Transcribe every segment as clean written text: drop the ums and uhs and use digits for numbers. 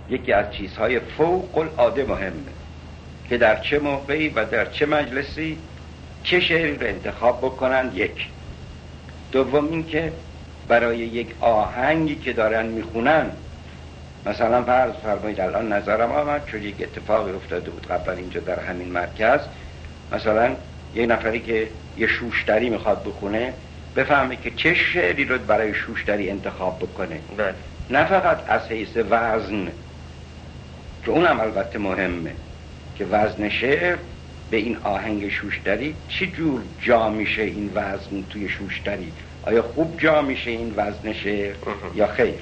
یکی از چیزهای فوق العاده مهمه که در چه موقعی و در چه مجلسی چه شعری رو انتخاب بکنن. یک. دوم این که برای یک آهنگی که دارن میخونن، مثلا فرض فرمایید الان نظرم آمد چون یک اتفاقی افتاده بود قبلا اینجا در همین مرکز، مثلا یه نفری که یه شوشتری میخواد بخونه بفهمه که چه شعری رو برای شوشتری انتخاب بکنه. نه فقط از حیث وزن که اونم البته مهمه که وزن شعر به این آهنگ شوشتری چی جور جا میشه، این وزن توی شوشتری آیا خوب جا میشه این وزن شعر یا خیر.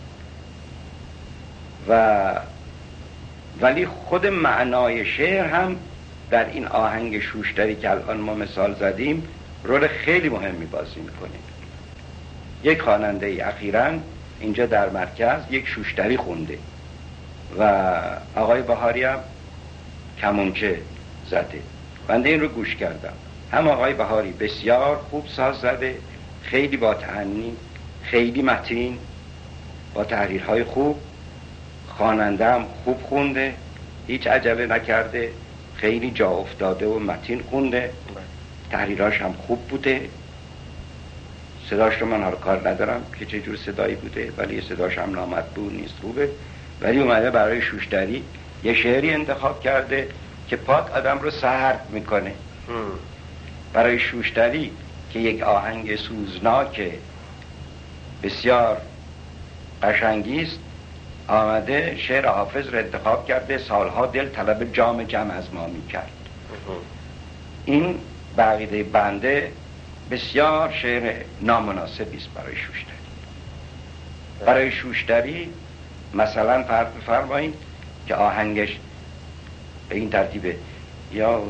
ولی خود معنای شعر هم در این آهنگ شوشتری که الان ما مثال زدیم رول خیلی مهمی بازی میکنه. یک خواننده ای اخیراً اینجا در مرکز یک شوشتری خونده و آقای بهاری هم کمانچه زده. بنده این رو گوش کردم. هم آقای بهاری بسیار خوب ساز زده، خیلی با تأنی، خیلی متین، با تحریرهای خوب. خواننده هم خوب خونده، هیچ عجله نکرده، خیلی جا افتاده و متین خونده، تحریراش هم خوب بوده. صداش رو من کار ندارم که چه جور صدایی بوده، ولی صداش هم نامطبوع نیست، خوبه. ولی اومده برای شوشتری یه شعری انتخاب کرده که پاک آدم رو سرد میکنه. برای شوشتری که یک آهنگ سوزناک بسیار قشنگی است آمده شعر حافظ رو انتخاب کرده. سالها دل طلب جام جم از ما میکرد. این به عقیده بنده بسیار شعر نامناسبی است برای شوشتری. برای شوشتری مثلا فرمایید که آهنگش به این ترتیبه: یا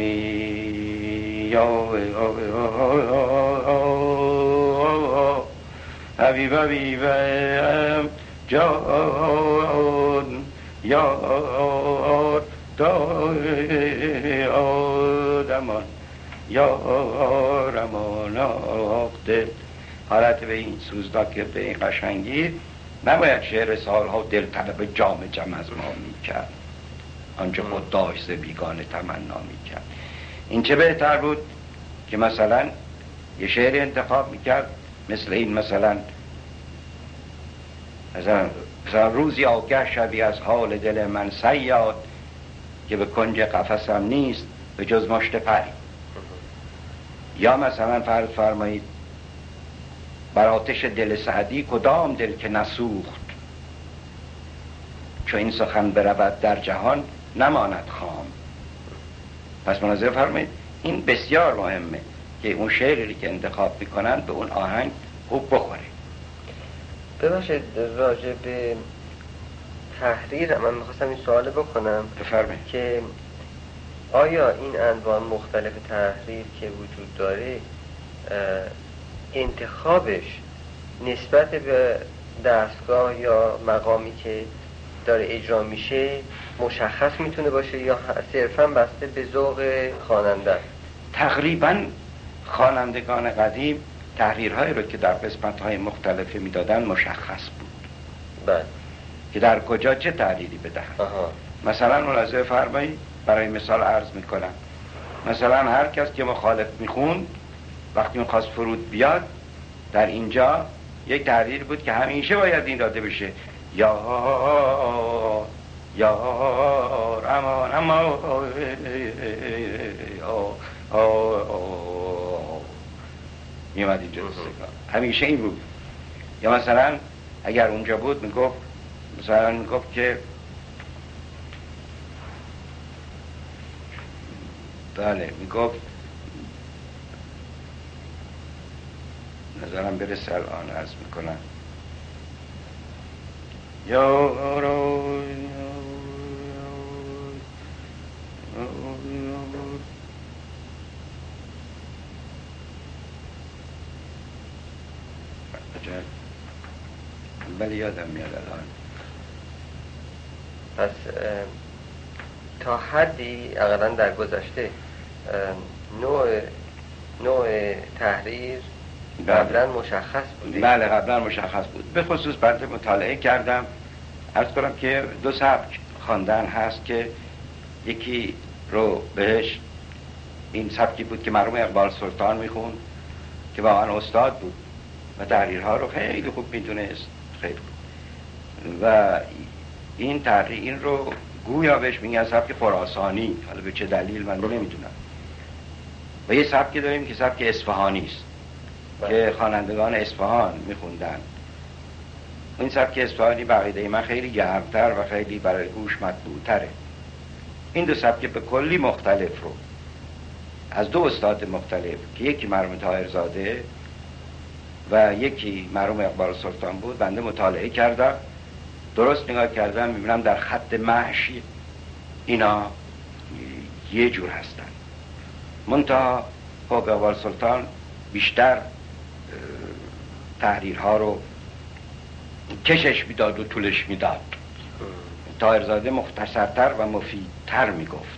حبیب حبیبم جان یا آدمان یا رمان دل. حالت به این سوزناک به این قشنگی نباید شعر سالها دل طلب جام جم از ما میکرد آنچه خود داشت ز بیگانه تمنا میکرد. این چه بهتر بود که مثلا یه شعر انتخاب میکرد مثل این، مثلا روزی آگه شوی از حال دل من صیاد که به کنج قفسم نیست به جز مشت پری. یا مثلا فرض فرمایید بر آتش دل سعدی کدام دل که نسوخت چو این سخن برود در جهان نماند خام. پس مناظره فرمایید این بسیار مهمه که اون شعری که انتخاب میکنن به اون آهنگ خوب بخوره. ببخشید راجع به تحریر من میخواستم این سوال بکنم. بفرمایید که آیا این انواع مختلف تحریر که وجود داره انتخابش نسبت به دستگاه یا مقامی که داره اجرا میشه مشخص میتونه باشه یا صرفا بسته به ذوق خواننده؟ تقریبا خوانندگان قدیم تحریرهایی رو که در قسمت‌های مختلفی میدادن مشخص بود. بله. که در کجا چه تحریری بدهن. مثلا ملاحظه فرمایید، برای مثال عرض میکنم، مثلا هر کس که مخالف میخوند وقتی میخواست فرود بیاد در اینجا یک تحریر بود که همیشه باید این داده بشه: یا رمان اما میامد اینجا همیشه این بود. یا مثلا اگر اونجا بود میگفت مثلا میگفت که بله میگفت نظرم برسه الان عرض میکنم یا ولی یادم میاد الان. پس تا حدی اقلا در گذشته نوع تحریر قبلا مشخص بود. بله قبلا مشخص بود. به خصوص بعد مطالعه کردم عرض کنم که دو سبک خواندن هست که یکی رو بهش این سبکی بود که مرحوم اقبال سلطان میخوند که واقعا استاد بود و تحریرها رو خیلی خوب میدونست، خیلی خوب. و این تحریر این رو گویا بهش میگن سبک خراسانی، حالا به چه دلیل من نمیدونم. و یه سبکی داریم که سبک اصفهانی است که خوانندگان اصفهان میخوندن. این سبک اصفهانی به عقیده من خیلی گرمتر و خیلی برای گوش مطبوع‌تره. این دو سبک به کلی مختلف رو از دو استاد مختلف که یکی مرحوم طاهرزاده و یکی مرحوم اقبال سلطان بود بنده مطالعه کردم، درست نگاه کردم میبینم در خط محشی اینا یه جور هستن، منتها خب اقبال سلطان بیشتر تحریرها رو کشش میداد و طولش میداد، طاهرزاده مختصرتر و مفیدتر میگفت.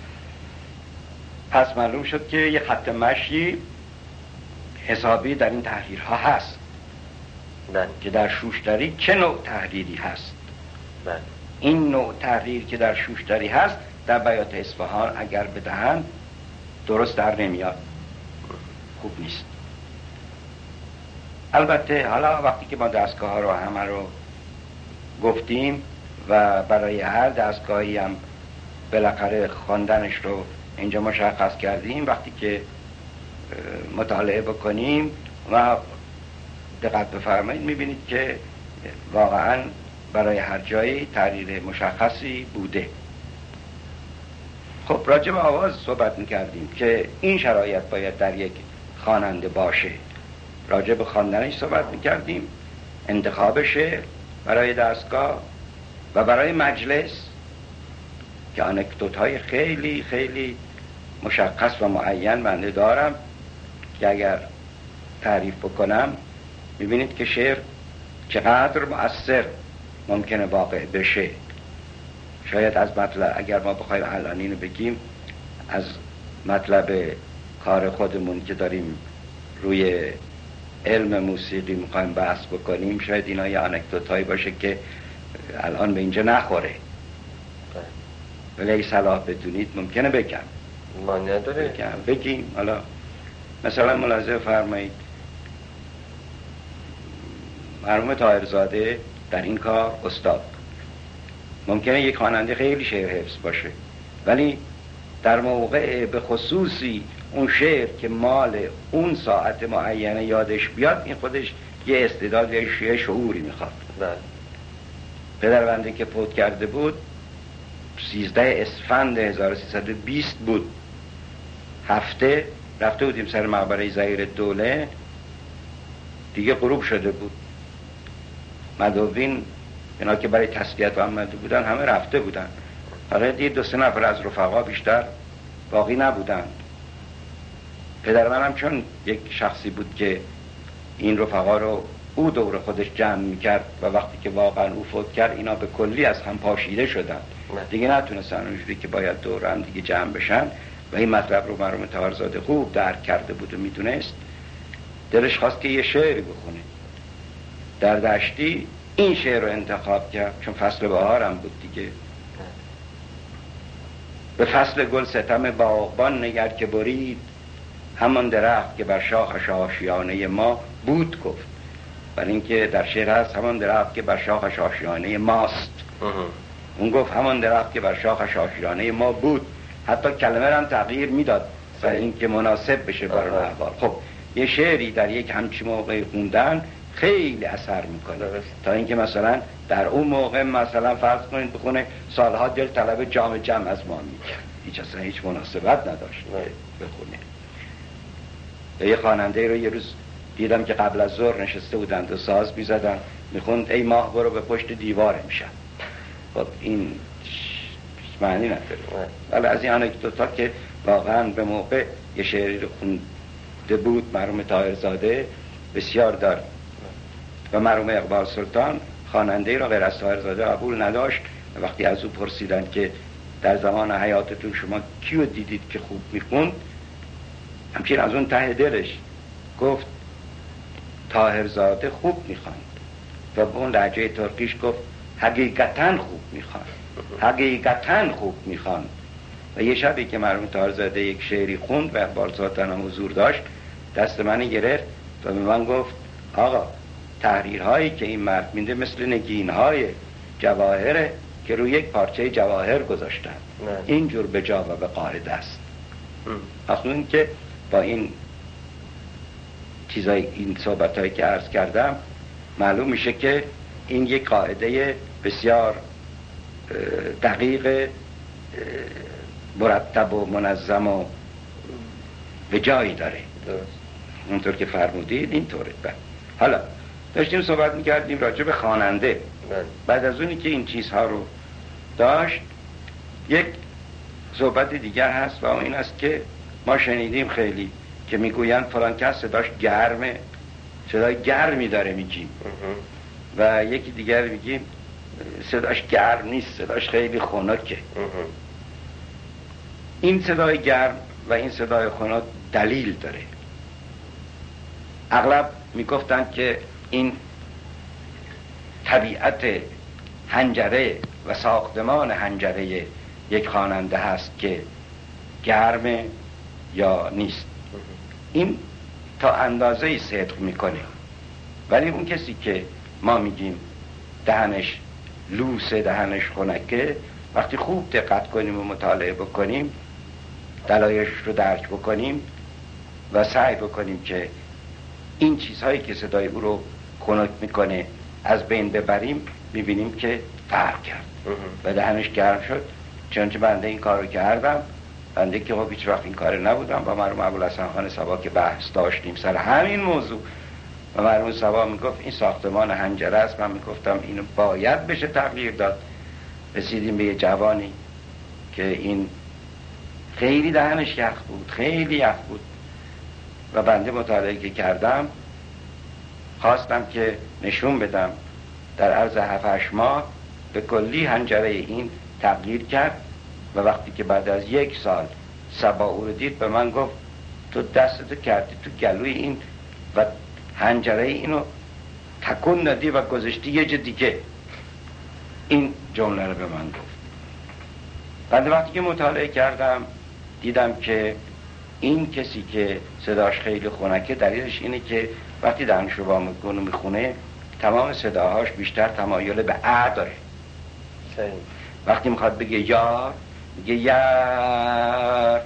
پس معلوم شد که یه خط مشی حسابی در این تحریرها هست که در شوشتری چه نوع تحریری هست. این نوع تحریر که در شوشتری هست در بیات اصفهان اگر بدهن درست در نمیاد، خوب نیست. البته حالا وقتی که ما دستگاه ها رو همه رو گفتیم و برای هر دستگاهی هم بالاخره خواندنش رو اینجا مشخص کردیم، وقتی که مطالعه بکنیم و دقت بفرمایید میبینید که واقعا برای هر جایی تحریر مشخصی بوده. خب راجع به آواز صحبت میکردیم که این شرایط باید در یک خواننده باشه. راجع به خواندنش صحبت میکردیم، انتخاب شعر برای دستگاه و برای مجلس که آنکدوت‌های خیلی خیلی مشخص و معین بنده دارم که اگر تعریف بکنم میبینید که شعر چقدر مؤثر ممکنه واقع بشه. شاید از مطلب اگر ما بخوایم الان اینو بگیم از مطلب کار خودمون که داریم روی علم موسیقی میخوایم بحث بکنیم، شاید اینا یه آنکدوتایی باشه که الان به اینجا نخوره، ولی صلاح بدونید ممکنه بگم. ما نداره بگیم. حالا مثلا ملاحظه فرمایید مرحوم طاهرزاده در این کار استاد. ممکنه یک خواننده خیلی شعر حفظ باشه ولی در موقع به خصوصی اون شعر که مال اون ساعت معینه یادش بیاد، این خودش یه استعداد یه شعوری میخواد. پدر بنده که فوت کرده بود 13 اسفند 1320 بود، هفته رفته بودیم سر مقبره ظهیرالدوله، دیگه غروب شده بود. مدوین اینا که برای تسلیت آمده بودن همه رفته بودن، فقط دید 2-3 نفر از رفقا بیشتر باقی نبودند. پدر منم چون یک شخصی بود که این رفقا رو او دور خودش جمع میکرد و وقتی که واقعا او فوت کرد اینا به کلی از هم پاشیده شدن، دیگه نتونستن اونجوری که باید دور هم دیگه جمع بشن. و این مطلب رو مرحوم طاهرزاده خوب درک کرده بود و میدونست. دلش خواست که یه شعری بخونه. در دشتی این شعر رو انتخاب کرد چون فصل بهارم بود دیگه. به فصل گل ستم باغبان نگر که برید، همان درخت که بر شاخش آشیانه ما بود گفت. برای اینکه در شعر هست همان درخت که بر شاخش آشیانه ماست، اون گفت همان درخت که بر شاخش آشیانه ما بود. حتی کلمه رو هم تغییر میداد برای اینکه مناسب بشه برای احوال. خب یه شعری در یک همچی موقع خوندن خیلی اثر میکنه، تا اینکه مثلا در اون موقع مثلا فرض کنید بخونه سالها دل طلب جام جم از ما میکرد، هیچ مناسبت نداشت بخونه. یه خواننده رو یه روز دیدم که قبل از ظهر نشسته بودند و ساز میزدن، میخوند ای ماه برو به پشت دیوار میشن. خب این معنی نداره. ولی از این آنکدوتا که واقعا به موقع یه شعری رو خونده بود مرحوم طاهرزاده بسیار دار. و مرحوم اقبال سلطان خواننده را غیر از طاهرزاده قبول نداشت. وقتی از او پرسیدن که در زمان حیاتتون شما کیو دیدید که خوب میخوند، همچنین از اون ته دلش گفت طاهرزاده خوب میخواند و به اون لهجه ترکیش گفت حقیقتاً خوب میخوان، حقیقتاً خوب میخوان. و یه شبی که مرحوم طاهرزاده یک شعری خوند و بالذاتن هم حضور داشت، دست من گرفت و به من گفت آقا تحریرهایی که این مرد میده مثل نگینهای جواهره که روی یک پارچه جواهر گذاشتن، اینجور به جا و به قاعده است. اصلا که با این چیزای این صحبتایی که عرض کردم معلوم میشه که این یک قاعده بسیار دقیق، مرتب و منظم و به جایی داره. اونطور که فرمودید اینطوره. حالا داشتیم صحبت میکردیم راجع به خواننده. بعد از اونی که این چیزها رو داشت، یک صحبت دیگر هست و این است که ما شنیدیم خیلی که میگوین فلان کس صداش گرمه، صدای گرمی داره میگیم، و یکی دیگر میگیم صداش گرم نیست، صداش خیلی خنکه. این صدای گرم و این صدای خنک دلیل داره. اغلب میگفتن که این طبیعت حنجره و ساختمان حنجره یک خواننده هست که گرمه یا نیست. این تا اندازه‌ای صدق میکنه، ولی اون کسی که ما میگیم دهنش لوسه، دهنش خنکه، وقتی خوب دقت کنیم و مطالعه بکنیم، دلایلش رو درک بکنیم و سعی بکنیم که این چیزهایی که صدای او رو خنک میکنه از بین ببریم، میبینیم که فرق کرد و دهنش گرم شد. چنانچه بنده این کار رو کردم، بنده که خب هیچ وقت این کار نبودم، با مرحوم ابوالحسن خان صبا که بحث داشتیم سر همین موضوع و مرحوم صبا میگفت این ساختمان حنجره است، من میگفتم اینو باید بشه تغییر داد. رسیدیم به یه جوانی که این خیلی دهنش یخ بود، خیلی یخ بود، و بنده مطالعه که کردم خواستم که نشون بدم در عرض 7-8 ماه به کلی حنجره این تغییر کرد. و وقتی که بعد از 1 سال صبا او رو دید به من گفت تو دستتو کردی تو گلوی این و حنجره اینو تکون دادی و گذاشتی یه جا دیگه. این جمله رو به من گفت. بعد وقتی که مطالعه کردم دیدم که این کسی که صداش خیلی خنکه دلیلش اینه که وقتی دهنش رو با میکنه میخونه تمام صداهاش بیشتر تمایل به ا داره. وقتی میخواد بگه یار میگه یار،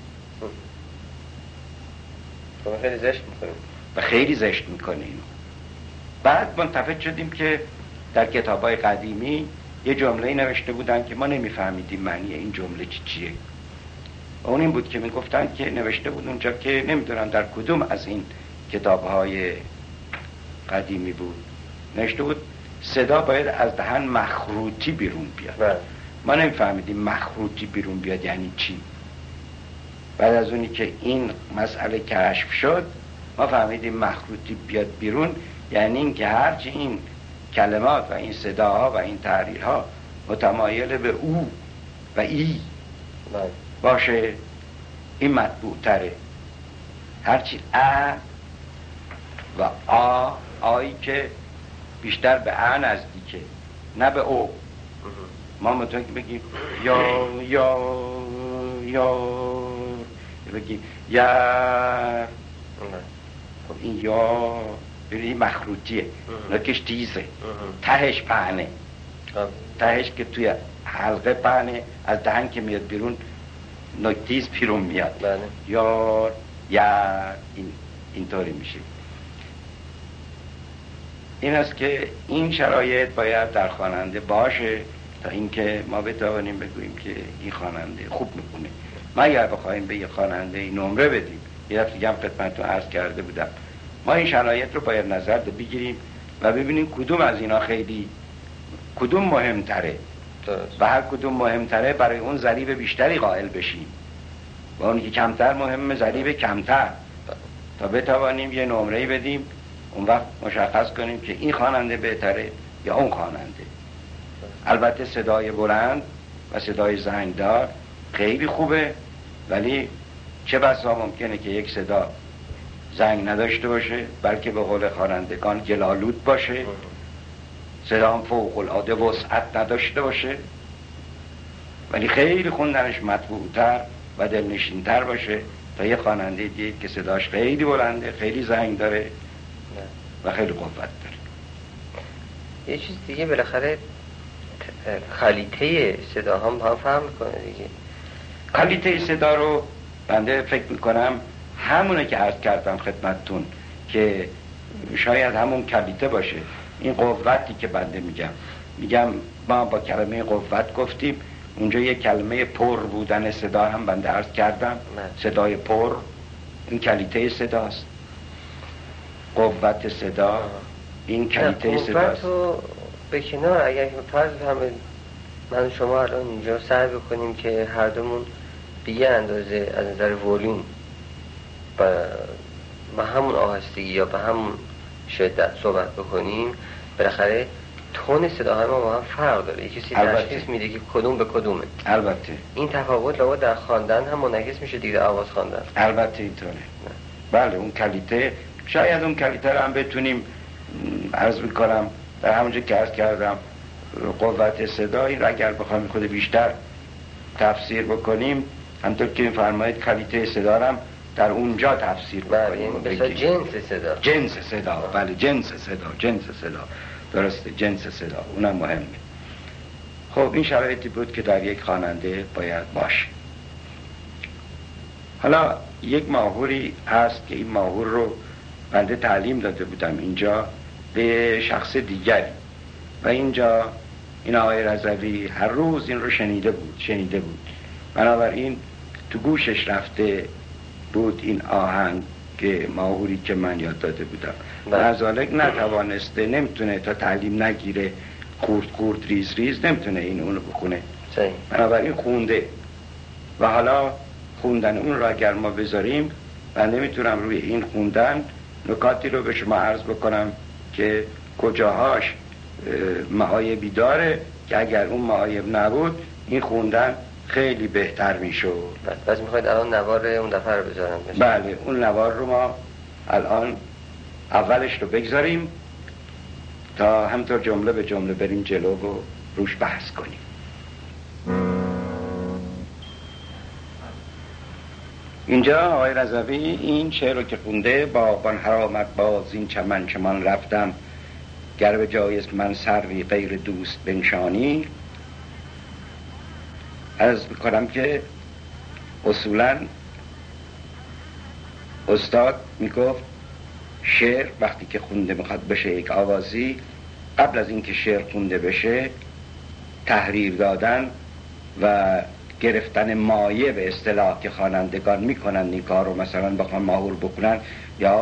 خیلی زشت میکنه و خیلی زشت میکنه اینو. بعد منتفض شدیم که در کتابای قدیمی یه جمله نوشته بودن که ما نمیفهمیدیم معنی این جمله چیه. اون این بود که میگفتن که نوشته بود اونجا که نمیدونم در کدوم از این کتابهای قدیمی بود، نوشته بود صدا باید از دهن مخروطی بیرون بیاد. ما نمیفهمیدیم مخروطی بیرون بیاد یعنی چی. بعد از اونی که این مسئله کشف شد ما فهمیدیم مخروطی بیاد بیرون یعنی این که هرچی این کلمات و این صداها و این تحریرها متمایل به او و ای باشه این مطبوع تره. هرچی ا و آیی که بیشتر به ا نزدیکه نه به او. ما میتونیم که بگیم یا بگیم خب این یا این مخروطیه، نکش تیزه، تهش پهنه، تهش که توی حلقه پهنه، از دهن که میاد بیرون نکتیز بیرون میاد. یا اینطوری میشه. این است که این شرایط باید در خواننده باشه تا اینکه ما بتوانیم بگوییم که این خواننده خوب میکنه. ما اگر بخوایم به یه خواننده نمره بدیم، یه دفعه دیگه هم خدمتتون عرض کرده بودم، ما این شرایط رو باید نظر بگیریم و ببینیم کدوم از اینا خیلی کدوم مهمتره و هر کدوم مهمتره برای اون ضریب بیشتری قائل بشیم و اونی که کمتر مهمه ضریب کمتر، تا بتوانیم یه نمره‌ای بدیم. اون وقت مشخص کنیم که این خواننده بهتره یا اون خواننده. البته صدای بلند و صدای زنگدار خیلی خوبه، ولی چه بسا ممکنه که یک صدا زنگ نداشته باشه، بلکه به قول خوانندگان گلالود باشه. صدا هم فوق العاده وسعت نداشته باشه، ولی خیلی خوندنش مطبوع‌تر و دلنشین‌تر باشه تا یه خواننده دیگه که صداش خیلی بلنده، خیلی زنگ داره و خیلی قوت داره. یه چیز دیگه بالاخره کالیته صدا هم فرق میکنه دیگه. کالیته صدا رو بنده فکر میکنم همونه که عرض کردم خدمتتون که شاید همون کالیته باشه. این قوتی که بنده میگم ما با کلمه قوت گفتیم، اونجا یه کلمه پر بودن صدا هم بنده عرض کردم. صدای پر این کالیته صداست، قوت صدا این کالیته صداست. قوت به کنار، اگر فرض همه من شما الان اینجا سعی بکنیم که هر دومون به یه اندازه از نظر ولوم به همون آهستگی یا به همون شدت صحبت بکنیم، بالاخره تون صداهای ما با هم فرق داره. یکی تشخیص میده که کدوم به کدومه. البته این تفاوت لابد در خواندن هم منعکس میشه دیگه، آواز خواندن. البته اینطوره. بله اون کالیته، شاید اون کالیته رو هم بتونیم عرض میکنم در همونجا که عرض کردم قوت صدا، این را اگر بخوایم خود بیشتر تفسیر بکنیم همطور که میفرمایید کالیته صدا هم در اونجا تفسیر بکنیم. مثلا جنس صدا. بله جنس صدا درسته، جنس صدا اونم مهمه. خب این شرایطی بود که در یک خواننده باید باشه. حالا یک ماهوری هست که این ماهور رو بنده تعلیم داده بودم اینجا به شخص دیگری و اینجا این آقای رضوی هر روز این رو شنیده بود بنابراین تو گوشش رفته بود این آهنگ که ماهوری که من یاد داده بودم. لذالک نتوانسته، نمیتونه تا تعلیم نگیره خورد ریز نمیتونه این اونو بخونه. بنابراین خونده و حالا خوندن اون را اگر ما بذاریم من نمیتونم روی این خوندن نکاتی رو به شما عرض بکنم که کجاهاش معایبی داره که اگر اون معایب نبود این خوندن خیلی بهتر میشد. بس میخواید الان نوار اون دفعه رو بذارم؟ بله اون نوار رو ما الان اولش رو بگذاریم تا همطور جمله به جمله بریم جلو و روش بحث کنیم. اینجا آقای رضوی این شعر رو که خونده، باغبان هر آمد باز این چمن چمان رفتم، گر به جایست من سروی غیر دوست بنشانی. عرض میکنم که اصولا استاد میگفت شعر وقتی که خونده میخواد بشه یک آوازی، قبل از اینکه شعر خونده بشه تحریر دادن و گرفتن مایه به اصطلاح که خوانندگان میکنن این کار رو، مثلا بخوان ماهور بکنن یا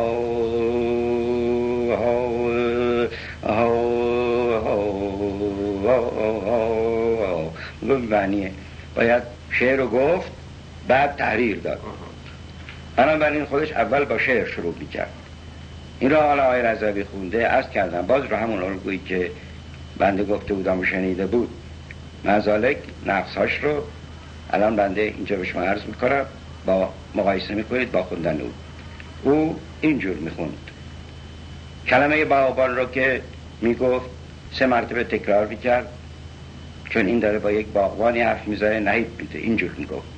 معنیه باید شعر رو گفت بعد تحریر داد. بنابراین خودش اول با شعر شروع میکرد. این را حالا آقای رضوی خونده، عرض کردم باز رو همون الگویی که بنده گفته بودم و شنیده بود، مزالک نقصهاش رو الان بنده اینجا به شما عرض میکنم، با مقایسه میکنید با خوندن او اینجور میخوند. کلمه باغبان رو که میگفت 3 مرتبه تکرار میکرد، چون این داره با یک باغبانی حرف میزنه نهیب میده. اینجور میگفت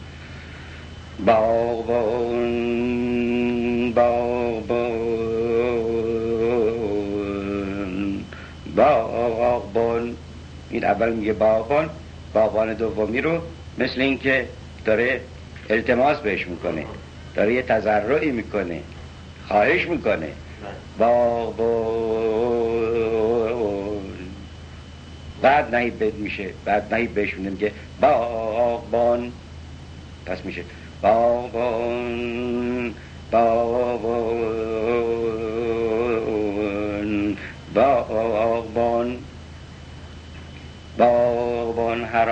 باغبان باغبان باغبان. این اول میگه باغبان، باغبان دومی رو مثل این که داره التماس بهش میکنه، داره یه تضرعی میکنه، خواهش میکنه باغبان. بعد نهیب بد میشه، بعد نهیب بهش میگه باغبان، پس میشه باغبان باغبان باغبان باغبان هر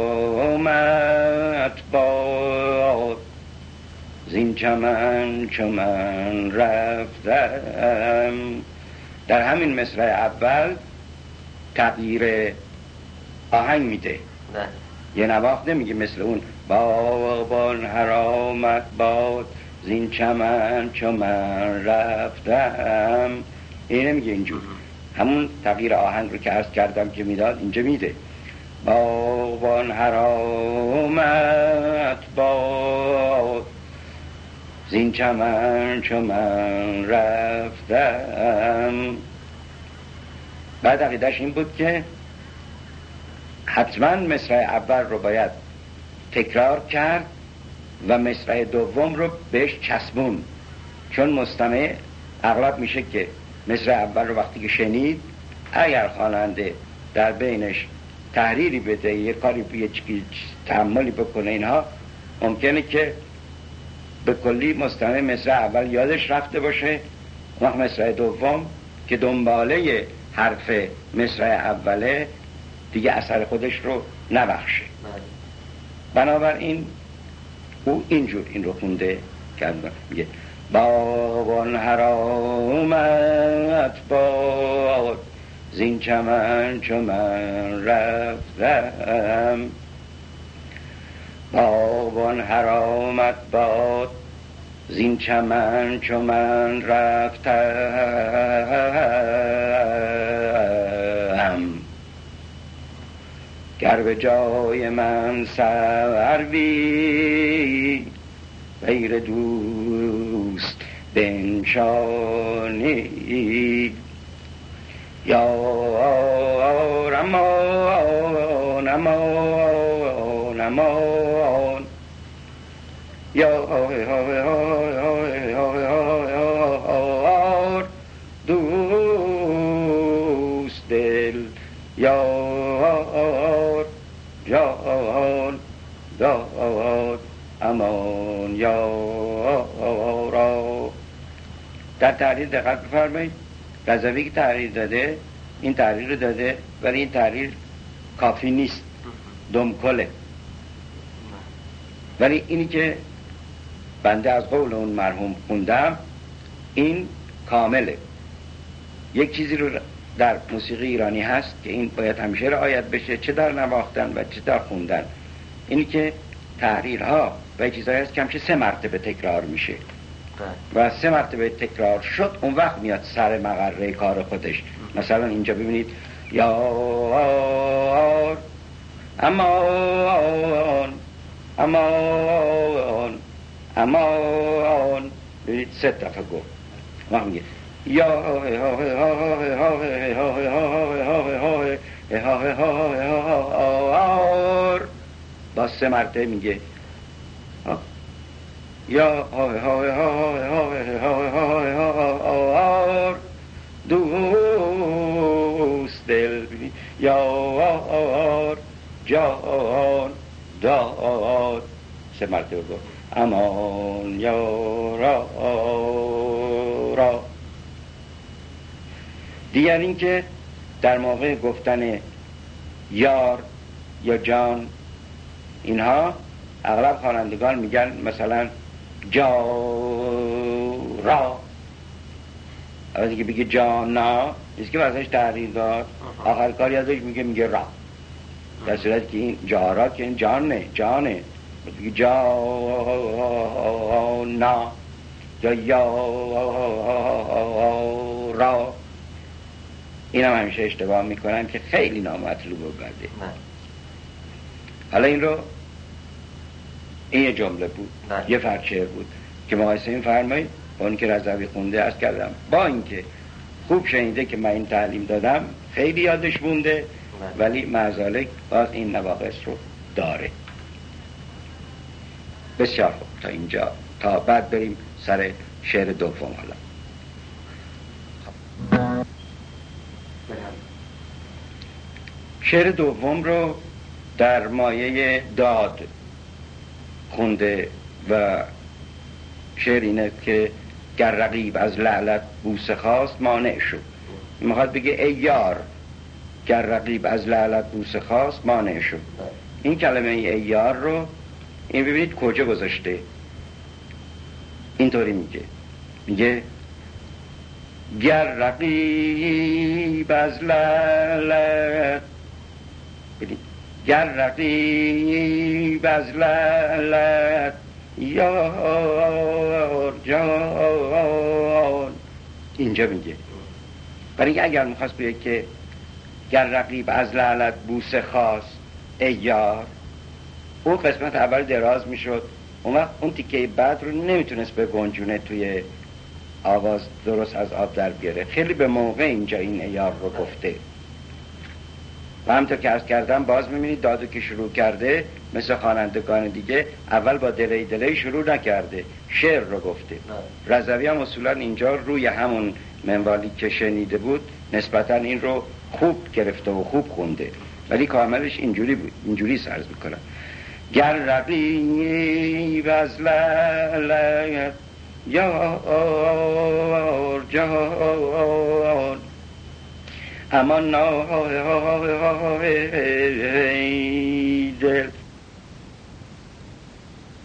آمد باد زین چمن چمن رفتم. در همین مصرع اول تغییر آهنگ میده، یه نواخت نمیگه مثل اون باغبان هر آمد باد زین چمن چمن رفتم، این نمیگه اینجور. همون تغییر آهنگ رو که عرض کردم که میداد اینجا میده. باغبان هر آمد باد زین چمن چو من رفتم. بعد عقیدش این بود که حتما مصرع اول رو باید تکرار کرد و مصرع دوم رو بهش چسبون، چون مستمع اغلب میشه که مصرع اول رو وقتی که شنید اگر خواننده در بینش تحریری بده، یه کاری یه تأملی بکنه، اینها ممکنه که به کلی مستمع مصرع اول یادش رفته باشه، وقت مصرع دوم که دنباله حرف مصرع اوله دیگه اثر خودش رو نبخشه. بنابراین او اینجور این رو خونده کردن، میگه باغبان هر آمد باد زین چمن چو من رفتم. باغبان هر آمد باد زین چمن چو من رفتم. گر به جای من سروی غیر دوست بنشانی. یار امان امان امان یار دوست دل یار جان داد امان یارا. در تحریر دقت بفرمایید، رضوی که تحریر داده این تحریر رو داده، ولی این تحریر کافی نیست، دمکله. ولی اینی که بنده از قول اون مرحوم خوندم این کامله. یک چیزی رو در موسیقی ایرانی هست که این باید همیشه رعایت بشه، چه در نواختن و چه در خوندن، اینی که تحریرها و چیزایی هست که همیشه 3 مرتبه تکرار میشه و 3 مرتبه تکرار شد اون وقت میاد سر مقره کار خودش. مثلا اینجا ببینید یار امان امان امان، ببینید 3 دفعه گفت. ما میگه یار با 3 مرتبه میگه یا دوست دل یار جان داد. 3 مرتبه گفت امان یارا را. دیگر این که در موقع گفتن یار یا جان اینها اغلب خوانندگان میگن مثلا جارا، از اینکه بگه جانا نیست که واسهش تحریر داد، آخر کاری ازش میگه را، در صورتی که این جارا که این جانه بگه جانا یا یارا. این هم همیشه اشتباه میکنن که خیلی نامطلوب برده. حالا این رو این یه جمله بود، یه فرچه بود که مقایسه این فرمایید با اون که رضوی خونده عرض کردم، با اینکه خوب شنیده که من این تعلیم دادم خیلی یادش مونده، ولی معذالک باز این نواقص رو داره. بسیار خوب، تا اینجا، تا بعد بریم سر شعر دوم. حالا شعر دوم رو در مایه داد خونده و شعر اینه که گر رقیب از لعلت بوسه خواست مانع شد. میخواد بگه ای یار گر رقیب از لعلت بوسه خواست مانع شد. این کلمه ای یار رو این ببینید کجا گذاشته، اینطوری میگه گر رقیب از لعلت، گر رقیب از لعلت یار جان، اینجا میگه برای اگر میخواست بگه که گر رقیب از لعلت بوسه خواست ای یار، اون قسمت اول دراز میشد، اون تیکه بعد رو نمیتونست به گنجونه توی آواز درست از آب در بیاره. خیلی به موقع اینجا این ای یار رو گفته و همطور که عرض کردم باز میبینید دادو که شروع کرده مثل خوانندگان دیگه اول با دلی شروع نکرده، شعر رو گفته. رضوی هم اصولا اینجا روی همون منوالی که شنیده بود نسبتا این رو خوب گرفته و خوب خونده، ولی کاملش اینجوری بود. اینجوری سرز میکنم: گر رقیب از لعلت یار جان اما نای دل